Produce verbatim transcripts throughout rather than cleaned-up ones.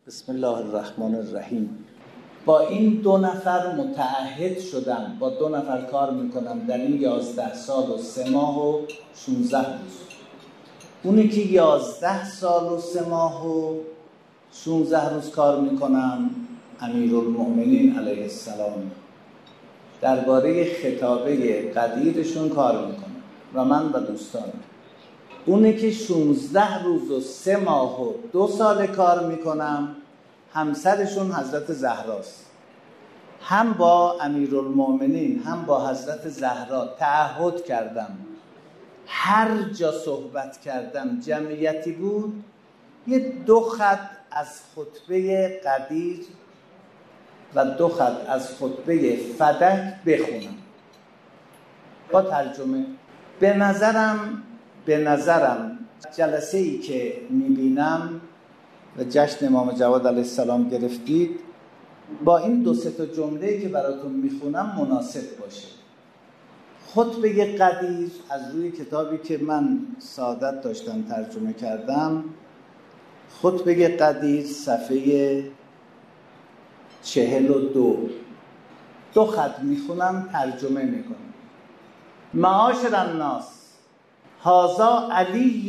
بسم الله الرحمن الرحیم. با این دو نفر متعهد شدم، با دو نفر کار میکنم در این یازده سال و سه ماه و شونزده روز. اونی که یازده سال و سه ماه و شونزده روز کار میکنم امیرالمؤمنین علیه السلام درباره خطابه قدیرشون کار میکنم و من و دوستان. اونی که شونزده روز و سه ماه و دو سال کار میکنم همسرشون حضرت زهراست. هم با امیرالمؤمنین هم با حضرت زهرا تعهد کردم هر جا صحبت کردم جمعیتی بود یه دو خط از خطبه قدیر و دو خط از خطبه فدک بخونم با ترجمه. به نظرم به نظرم جلسه ای که میبینم و جشن امام جواد علیه السلام گرفتید با این دو سه تا جمله‌ای که براتون میخونم مناسب باشه. خطبه قدیر از روی کتابی که من سعادت داشتم ترجمه کردم، خطبه قدیر صفحه چهل و دو، دو خط میخونم ترجمه میکنم. معاشر الناس، هذا علی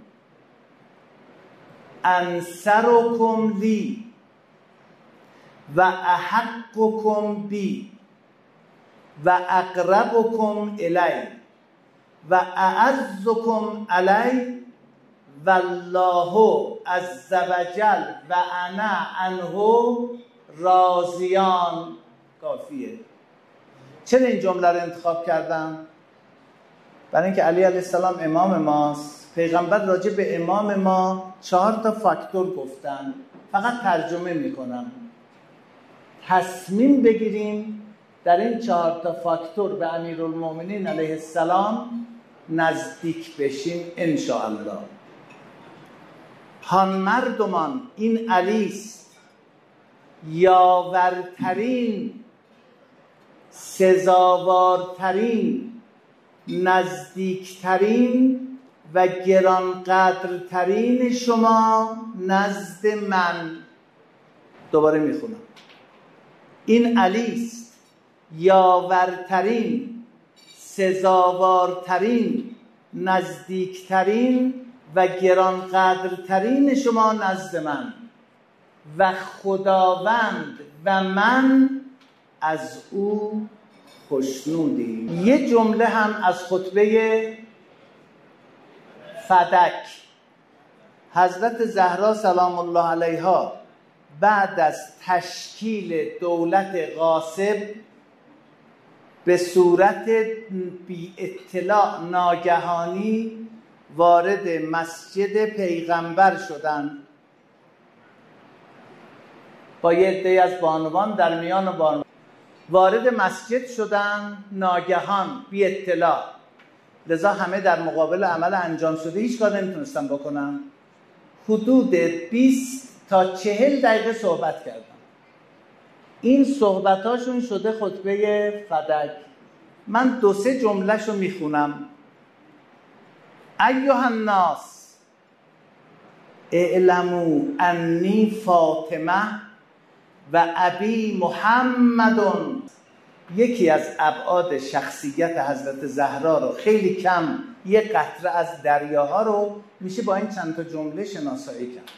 انصرکم لی و احقکم بی و اقربکم الی و اعزکم علی والله عز وجل و انا عنه راضیان. کافیه. چرا این جمله رو انتخاب کردم؟ برای اینکه علی علیه السلام امام ماست. پیغمبر راجع به امام ما چهار تا فاکتور گفتن، فقط ترجمه میکنم. تصمیم بگیریم در این چهار تا فاکتور به امیرالمؤمنین علیه السلام نزدیک بشیم ان شاء الله. هان مردمان، این علیست یاورترین، سزاوارترین، نزدیکترین و گرانقدرترین شما نزد من. دوباره میخونم. این علیست یاورترین، سزاوارترین، نزدیکترین و گرانقدرترین شما نزد من و خداوند و من از او خوشنودیم. یه جمله هم از خطبه فدک. حضرت زهرا سلام الله علیها بعد از تشکیل دولت غاصب به صورت بی اطلاع ناگهانی وارد مسجد پیغمبر شدند. با یه عده از بانوان در میان بانوان وارد مسجد شدن ناگهان بی اطلاع. لذا همه در مقابل عمل انجام شده هیچ کار نمیتونستن بکنن. حدود بیست تا چهل دقیقه صحبت کردن. این صحبتاشون شده خطبه فدک. من دو سه جملهشو میخونم. ایها الناس اعلموا انی فاطمه و ابی محمد. یکی از ابعاد شخصیت حضرت زهرا رو خیلی کم، یه قطره از دریاها رو میشه با این چند تا جمله شناسایی کرد.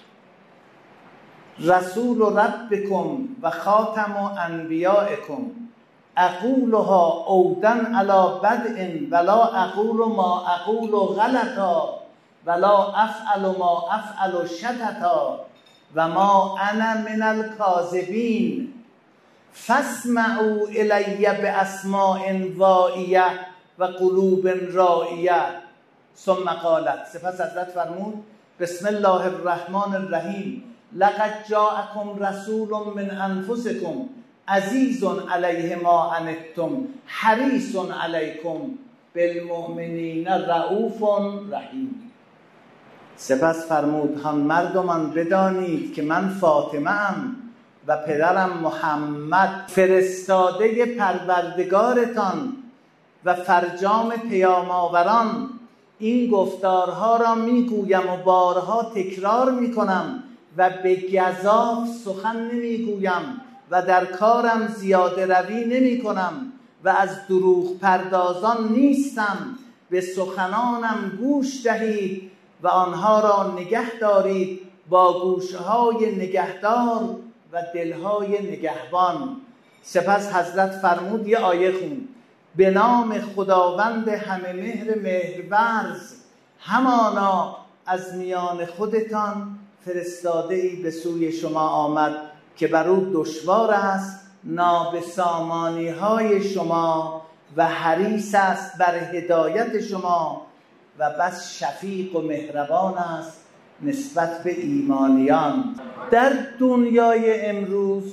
رسول ربکم و خاتم انبیائکم اقولها عودن علی بدء ولا اقول ما اقول غلطا ولا افعل ما افعل شططا و ما انا من الکاذبین فاسمعوا الی باسماء واعیه و قلوب رائیه. ثم قالت، سپس حضرت فرمود بسم الله الرحمن الرحیم لقد جاءکم رسول من انفسکم عزیز علیه ما عنتم حریص علیکم بالمؤمنین رؤوف رحیم. سپس فرمود هان مردمان بدانید که من فاطمه ام و پدرم محمد فرستاده پروردگارتان و فرجام پیام آوران این گفتارها را میگویم و بارها تکرار میکنم و و به گزاف سخن نمیگویم و در کارم زیاده روی نمی کنم و از دروغ پردازان نیستم. به سخنانم گوش دهید و آنها را نگه دارید با گوشهای نگهدار و دلهای نگهبان. سپس حضرت فرمود یه آیه خون: به نام خداوند همه مهر مهرورز، همانا از میان خودتان فرستاده ای به سوی شما آمد که بر او دشوار است نابسامانی های شما و حریص است بر هدایت شما و بس شفیق و مهربان است نسبت به ایمانیان. در دنیای امروز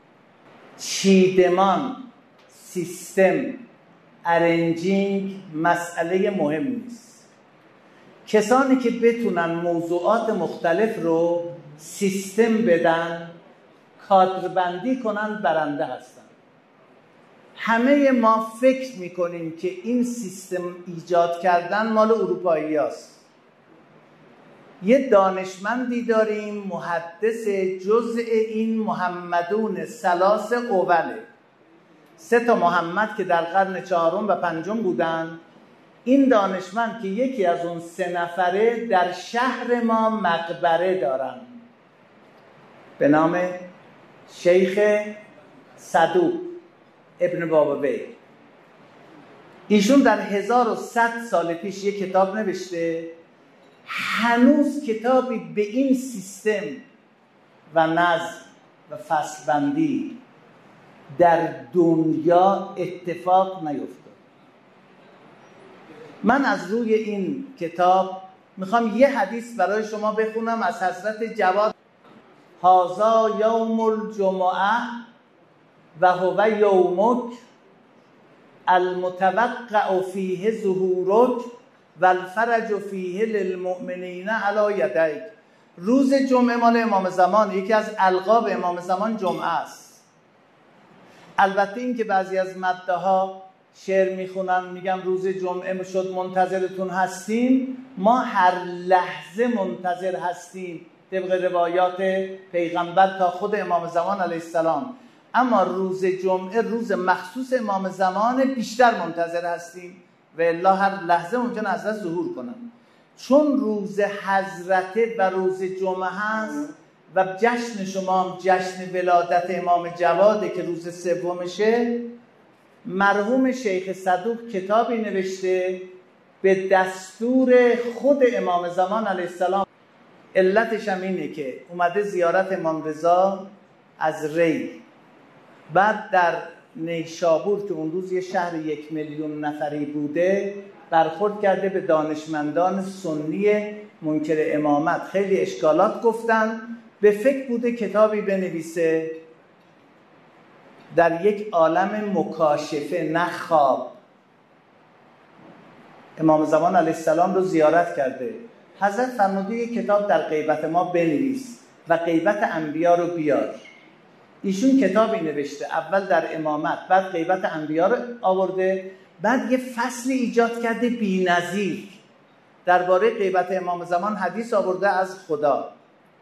چیدمان، سیستم، ارنجینگ مسئله مهم نیست. کسانی که بتونن موضوعات مختلف رو سیستم بدن، کادربندی کنن، برنده هستن. همه ما فکر میکنیم که این سیستم ایجاد کردن مال اروپایی هست. یه دانشمندی داریم محدث جزء این محمدون ثلاث اوله، سه تا محمد که در قرن چهارم و پنجم بودن. این دانشمند که یکی از اون سه نفره در شهر ما مقبره دارن به نام شیخ صدوق ابن بابوی. ایشون در هزار و صد سال پیش یک کتاب نوشته. هنوز کتابی به این سیستم و نظم و فصلبندی در دنیا اتفاق نیفتاد. من از روی این کتاب میخوام یه حدیث برای شما بخونم از حضرت جواد: هذا یوم الجمعه و هو یومک المتوقع فیه ظهورک و الفرج فیه للمؤمنین علی یدیک. روز جمعه مال امام زمان، یکی از القاب امام زمان جمعه است. البته این که بعضی از مده ها شعر میخونن میگم روز جمعه شد منتظرتون هستیم، ما هر لحظه منتظر هستیم طبق روایات پیغمبر تا خود امام زمان علیه السلام. اما روز جمعه روز مخصوص امام زمان، بیشتر منتظر هستیم و الا هر لحظه ممکن است حضرت ظهور کنن. چون روز حضرت و روز جمعه هست و جشن شما هم جشن ولادت امام جواده که روز سومشه، مرحوم شیخ صدوق کتابی نوشته به دستور خود امام زمان علیه السلام. علتش هم اینه که اومده زیارت امام رضا از ری، بعد در نیشابور که اون روز یه شهر یک میلیون نفری بوده برخورد کرده به دانشمندان سنی منکر امامت. خیلی اشکالات گفتن، به فکر بوده کتابی بنویسه در یک عالم مکاشفه، نه خواب. امام زمان علیه السلام رو زیارت کرده. حضرت فرموده یک کتاب در غیبت ما بنویس و غیبت انبیا رو بیار. ایشون کتابی نوشته، اول در امامت، بعد غیبت انبیا رو آورده، بعد یه فصل ایجاد کرده بی‌نظیر درباره غیبت امام زمان. حدیث آورده از خدا،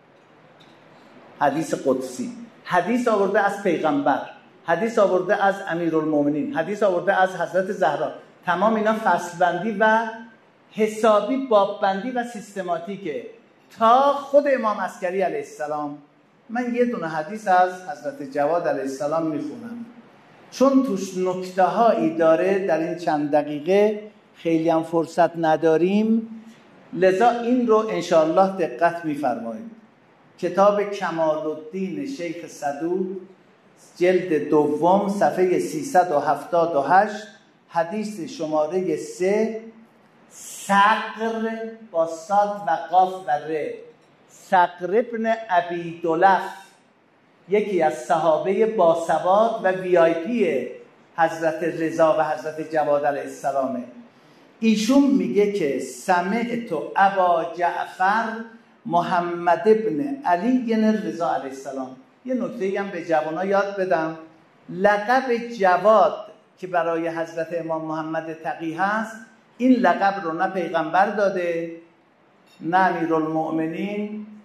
حدیث قدسی، حدیث آورده از پیغمبر، حدیث آورده از امیرالمومنین، حدیث آورده از حضرت زهرا. تمام اینا فصل بندی و حسابی باب بندی و سیستماتیکه تا خود امام عسکری علیه السلام. من یه دونه حدیث از حضرت جواد علیه السلام میخونم چون توش نکته هایی داره، در این چند دقیقه خیلی هم فرصت نداریم، لذا این رو انشاءالله دقت میفرمایید. کتاب کمال الدین شیخ صدوق، جلد دوم، صفحه سیصد و هفتاد و هشت، حدیث شماره سه. صقر با صاد و قاف و ر، صقر ابن ابی دلف، یکی از صحابه باسواد و وی آی پی حضرت رضا و حضرت جواد علیه السلامه. ایشون میگه که سمعت ابا جعفر محمد ابن علی رضا علیه السلام. یه نکته هم به جوانها یاد بدم، لقب جواد که برای حضرت امام محمد تقی هست، این لقب رو نه پیغمبر داده، نه امیرالمؤمنین،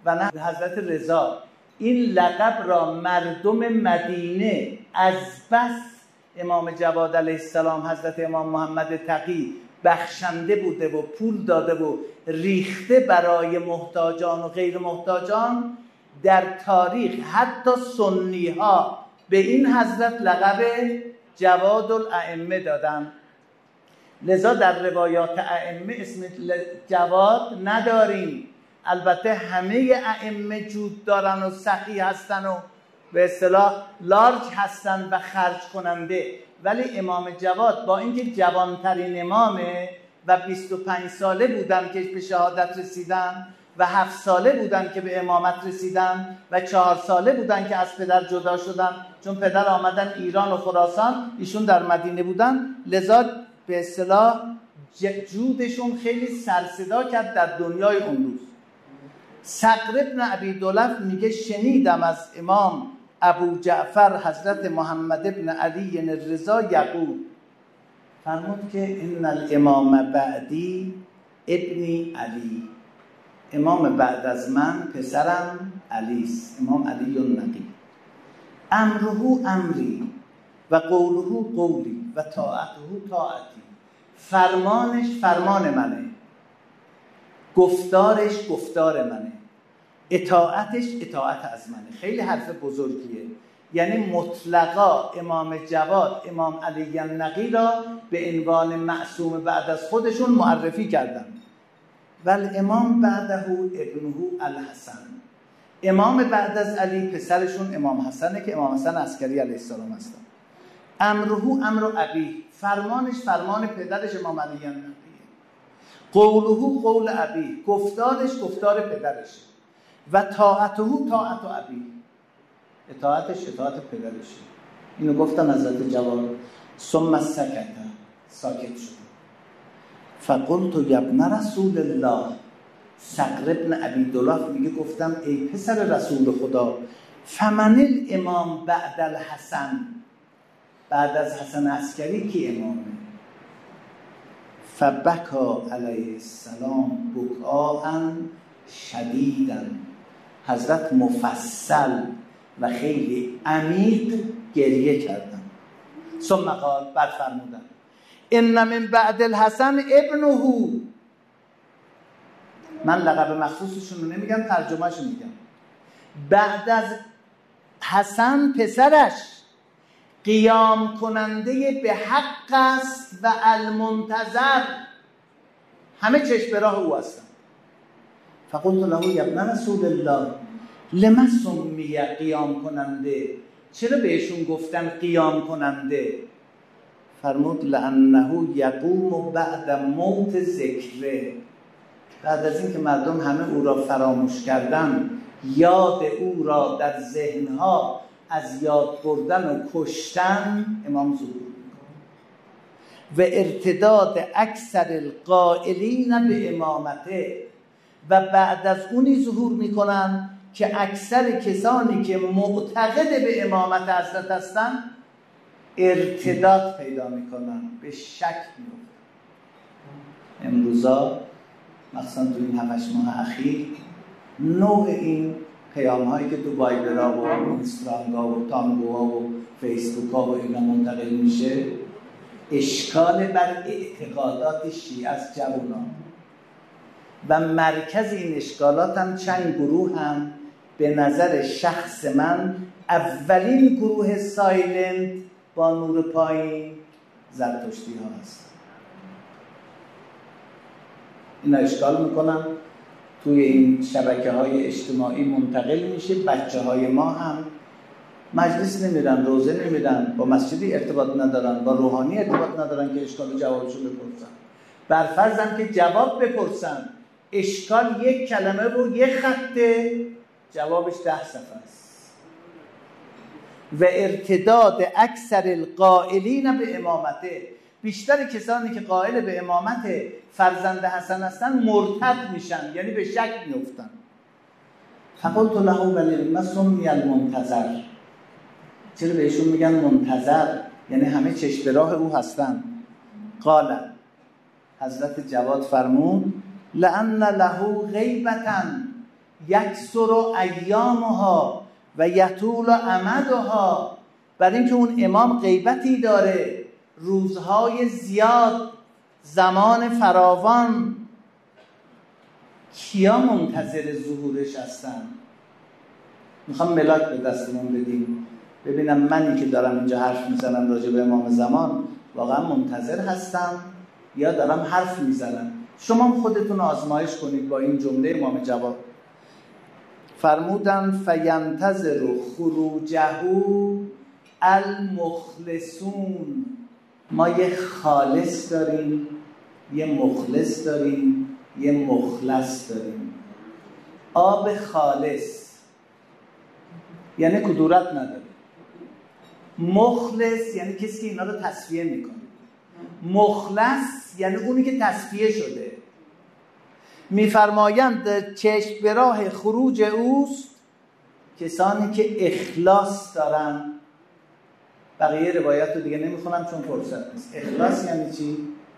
و نه حضرت رضا این لقب را مردم مدینه از بس امام جواد علیه السلام حضرت امام محمد تقی بخشنده بوده و پول داده و ریخته برای محتاجان و غیر محتاجان، در تاریخ حتی سنی ها به این حضرت لقب جواد الائمه دادن. لذا در روایات ائمه اسم جواد نداریم. البته همه ائمه جود دارن و سخی هستن و به اصطلاح لارج هستن و خرج کننده، ولی امام جواد با اینکه جوانترین امامه و بیست و پنج ساله بودن که به شهادت رسیدن و هفت ساله بودن که به امامت رسیدن و چهار ساله بودن که از پدر جدا شدن، چون پدر آمدن ایران و خراسان، ایشون در مدینه بودن، لذا به اصطلاح جودشون خیلی سرصدا کرد در دنیای اون روز. صقر ابن ابی دولف میگه شنیدم از امام ابو جعفر حضرت محمد ابن علی الرضا یقول، فرمود که ان الامام بعدی ابنی علی، امام بعد از من پسرم علی است، امام علی النقی، امره امری و قوله قولی و طاعته طاعتی، فرمانش فرمان منه، گفتارش گفتار منه، اطاعتش اطاعت از منه. خیلی حرف بزرگیه. یعنی مطلقا امام جواد امام علی النقی را به عنوان معصوم بعد از خودشون معرفی کردن. ول امام بعده ابنه الحسن، امام بعد از علی پسرشون امام حسنه که امام حسن عسکری علیه السلام هستن. امره امر ابی، فرمانش فرمان پدرش امام علی النقی، قوله قول ابی، گفتارش گفتار پدرشه، و طاعته طاعت ابی، اطاعتش اطاعت پدرشه. اینو گفتن حضرت جواد. ثم سکت، ساکت شد. فقلت یا ابن رسول الله، صقر ابن ابی دولف میگه گفتم ای پسر رسول خدا، فمن الامام بعد الحسن، بعد از حسن عسکری کی امامه؟ فبکا علیه السلام بکاء شدیدا، حضرت مفصل و خیلی عمیق گریه کردن. ثم قال، بعد فرمودن ان من بعد الحسن ابنه، من لقب مخصوصشون رو نمیگم، ترجمهشو میگم. بعد از حسن پسرش قیام کننده به حق است و المنتظر، همه چشم به راه او هستن. فقلت له یا ابن رسول الله لما سمی قیام کننده، چرا بهشون گفتن قیام کننده؟ فرمود لانه یقوم بعد موت ذکره، بعد از اینکه مردم همه او را فراموش کردن، یاد او را در ذهنها از یاد بردن و کشتن، امام ظهور میکنه. و ارتداد اکثر القائلین به امامته، و بعد از اونی ظهور میکنن که اکثر کسانی که معتقد به امامت حضرت هستن ارتداد پیدا میکنن، به شک میفتن. امروزا مثلا تو این هفتش ماه اخیر نوع این پیام هایی که تو وایبرها و اینستاگرام و تانگوها و فیسبوک ها و اینا منتقل میشه، اشکال بر اعتقادات شیعه از جوانان و مرکز این اشکالات هم چند گروه هم به نظر شخص من اولین گروه سایلنت با نور پایین زرتشتی ها هست. اینا اشکال میکنن، توی این شبکه های اجتماعی منتقل میشه. بچه های ما هم مجلس نمیرن، روزه نمیرن، با مسجدی ارتباط ندارن، با روحانی ارتباط ندارن که اشکال و جوابشو بپرسن. برفرضم که جواب بپرسن، اشکال یک کلمه و یک خطه، جوابش ده صفحه است. و ارتداد اکثر القائلین به امامته، بیشتر کسانی که قائل به امامت فرزند حسن هستن مرتد میشن، یعنی به شک میفتن. فقلت له ولما سمی المنتظر، چرا بهشون میگن منتظر؟ یعنی همه چشم به راه او هستن. قال، حضرت جواد فرمود لأن له غیبتن یکسر ایامها و یطول امدها، برای اینکه اون امام غیبتی داره، روزهای زیاد، زمان فراوان. کیا منتظر ظهورش هستن؟ میخوام ملاک به دستمون بدیم ببینم منی که دارم اینجا حرف میزنم راجع به امام زمان واقعا منتظر هستم یا دارم حرف میزنم. شما خودتون آزمایش کنید با این جمله امام جواد. فرمودن فینتظر خروجه المخلصون. ما یه خالص داریم، یه مخلص داریم، یه مخلص داریم. آب خالص یعنی کدورت نداره. مخلص یعنی کسی که اینا رو تصفیه میکنه. مخلص یعنی اونی که تصفیه شده. میفرمایند چشم به راه خروج اوست کسانی که اخلاص دارن. بقیه روایات رو دیگه نمیخونم چون فرصت نیست. اخلاص یعنی چی؟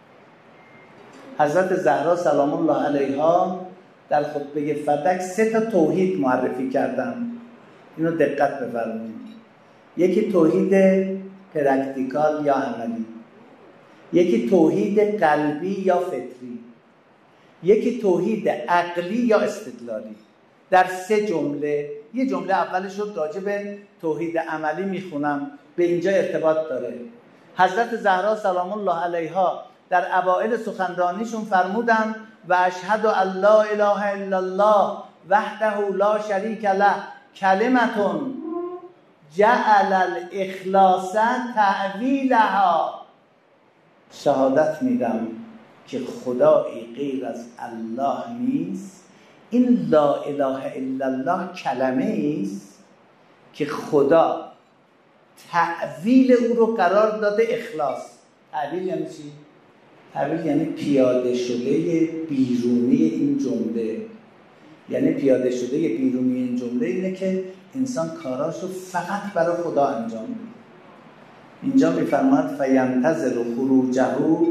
حضرت زهرا سلام الله علیها در خطبه فدک سه تا توحید معرفی کردن. اینو دقت بفرمایید. یکی توحید پرکتیکال یا عملی، یکی توحید قلبی یا فطری، یکی توحید عقلی یا استدلالی. در سه جمله، یه جمله اولش رو راجع به توحید عملی میخونم، به اینجا ارتباط داره. حضرت زهرا سلام الله علیها در اوائل سخنرانیشون فرمودن و اشهد ان لا اله الا الله وحده لا شریک له کلمتون جعل الاخلاص تعویلها. شهادت میدم که خدایی غیر از الله نیست. این لا اله الا الله کلمه است که خدا تعویل او رو قرار داده اخلاص. تعویل یعنی چی؟ تعویل یعنی پیاده شده بیرونی این جمله. یعنی پیاده شده بیرونی این جمله اینه که انسان کاراشو فقط برای خدا انجام بده. اینجا میفرماد فینتظر خروجه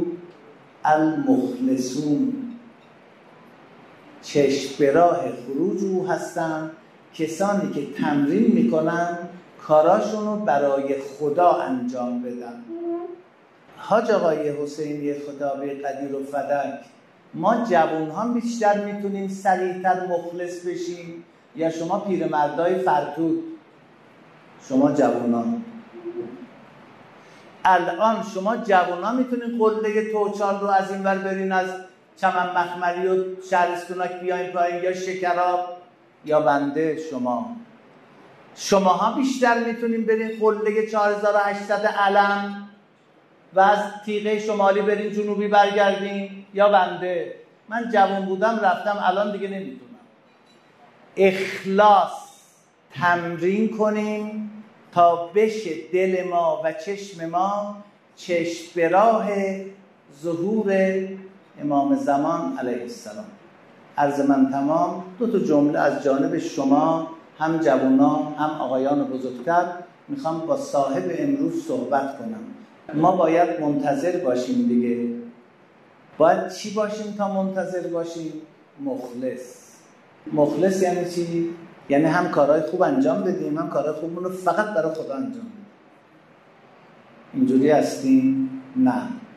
المخلصون. چشم به راه خروج او هستن کسانی که تمرین میکنن کاراشون رو برای خدا انجام بدن. حاج آقای حسینی خطابی قدیر و فدک، ما جوان ها بیشتر میتونیم سریعتر مخلص بشیم یا شما پیرمردای فرتود؟ شما جوان ها الان شما جوان ها میتونین قله توچال رو از این ور برین از چمن مخمری و شهرستونک بیاین پایین، یا شکراب یا بنده. شما شماها بیشتر میتونین برین قله چهار هزار و هشتصد علم و از تیغه شمالی برین جنوبی برگردین، یا بنده. من جوان بودم رفتم، الان دیگه نمیتونم. اخلاص تمرین کنیم تا بشه دل ما و چشم ما چشم به راه ظهور امام زمان علیه السلام. عرض من تمام. دو تا جمله از جانب شما، هم جوانان هم آقایان بزرگتر، میخوام با صاحب امروز صحبت کنم. ما باید منتظر باشیم دیگه. باید چی باشیم تا منتظر باشیم؟ مخلص. مخلص یعنی چی؟ یعنی هم کارهای خوب انجام بدیم، هم کارهای خوبمون رو فقط برای خدا انجام بدیم. اینجوری هستیم؟ نه.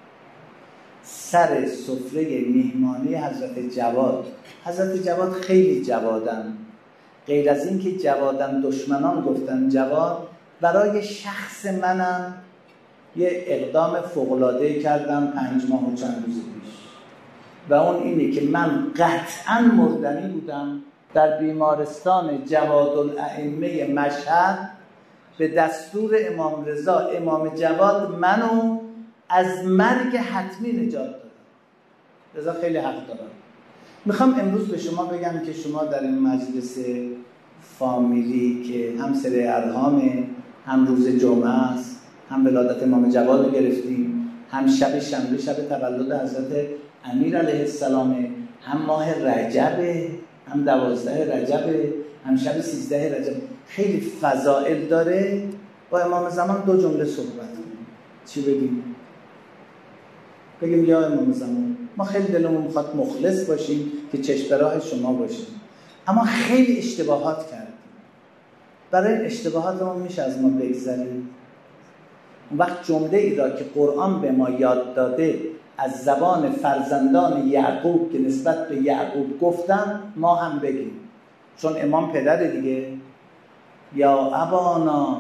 سر سفره میهمانی حضرت جواد، حضرت جواد خیلی جوادن. غیر از این که جوادن، دشمنان گفتن جواد، برای شخص منم یه اقدام فوق‌العاده کردم پنج ماه و چند روز پیش، و اون اینه که من قطعاً مردنی بودم در بیمارستان جوادالائمه مشهد به دستور امام رضا. امام جواد منو از مرگ حتمی نجات دادم. رضا خیلی حق دارم. میخوام امروز به شما بگم که شما در این مجلس فامیلی که هم سر ارهامه، هم روز جمعه است، هم ولادت امام جواد رو گرفتیم، هم شب شنبه شب تولد حضرت امیر علیه السلامه، هم ماه رجبه، هم دوازده رجبه، هم شب سیزده رجب. خیلی فضائل داره. با امام زمان دو جمله صحبت کنیم. چی بگیم؟ بگیم یا امام زمان ما خیلی دلمون میخواد مخلص باشیم که چشم به راه شما باشیم. اما خیلی اشتباهات کردیم. برای این اشتباهاتمون میشه از ما بگذریم. اون وقت جمله ای را که قرآن به ما یاد داده از زبان فرزندان یعقوب که نسبت به یعقوب گفتن ما هم بگیم، چون امام پدر دیگه. یا ابانا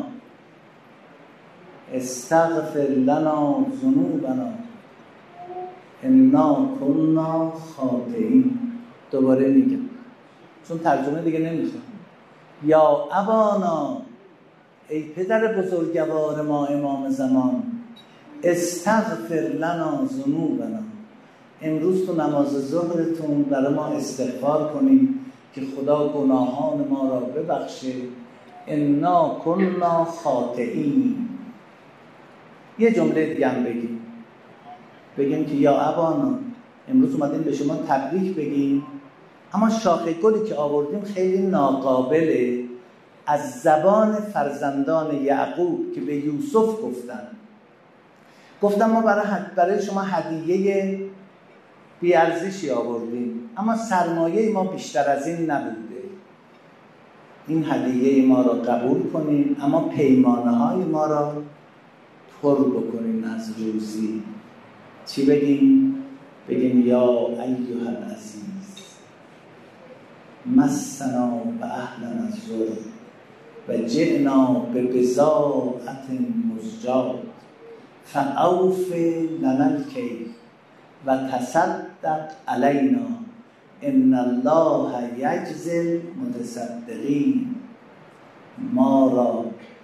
استغفر لنا ذنوبنا انا کنا خاطئین. دوباره میگم چون ترجمه دیگه نمیشه. یا ابانا، ای پدر بزرگوار ما امام زمان، استغفر لنا ذنوبنا، امروز تو نماز ظهرتون برای ما استغفار کنید که خدا گناهان ما را ببخشه. انا کنا خاطئین. یه جمله دیگه هم بگیم، بگیم که یا ابانا، امروز اومدیم به شما تبریک بگیم، اما شاخه گلی که آوردیم خیلی ناقابله، از زبان فرزندان یعقوب که به یوسف گفتن. گفتم ما برای, برای شما هدیه بیارزشی آوردیم، اما سرمایه ما بیشتر از این نبوده. این هدیه ما را قبول کنیم، اما پیمانه های ما را پر بکنیم از روزی. چی بگیم؟ بگیم یا ایها العزیز مسنا و اهلنا الضر و جئنا به بضاعة مزجاة فاوف لنا الکیل و تصدق علینا ان الله یجزی المتصدقین. ما را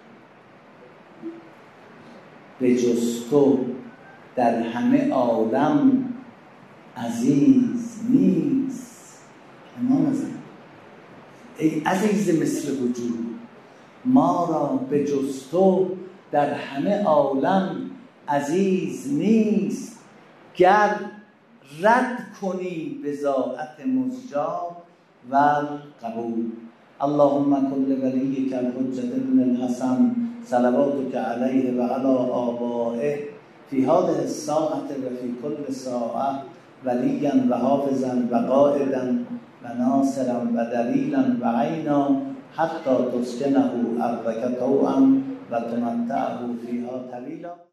به جز تو در همه عالم عزیز نیست. امام زمان ای عزیز مثل وجود، ما را به جز تو در همه عالم عزیز نیست. گر رد کنی بضاعت مزجاة و قبول. اللهم کن لولیک الحجة ابن الحسن صلواتک علیه و علی آبائه فی هذه الساعة و فی کل ساعة ولیا و حافظا و قائدا و ناصرا و دلیلا و عینا حتی تسکنه ارضک طوعا و تمتعه فیها طویلا.